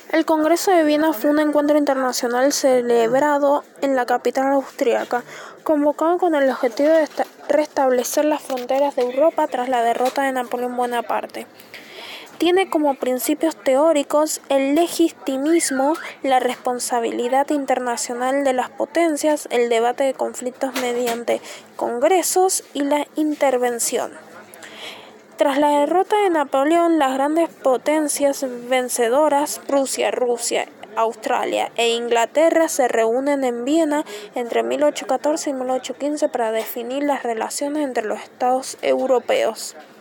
El Congreso de Viena fue un encuentro internacional celebrado en la capital austríaca, convocado con el objetivo de restablecer las fronteras de Europa tras la derrota de Napoleón Bonaparte. Tiene como principios teóricos el legitimismo, la responsabilidad internacional de las potencias, el debate de conflictos mediante congresos y la intervención. Tras la derrota de Napoleón, las grandes potencias vencedoras, Prusia, Rusia, Australia e Inglaterra, se reúnen en Viena entre 1814 y 1815 para definir las relaciones entre los estados europeos.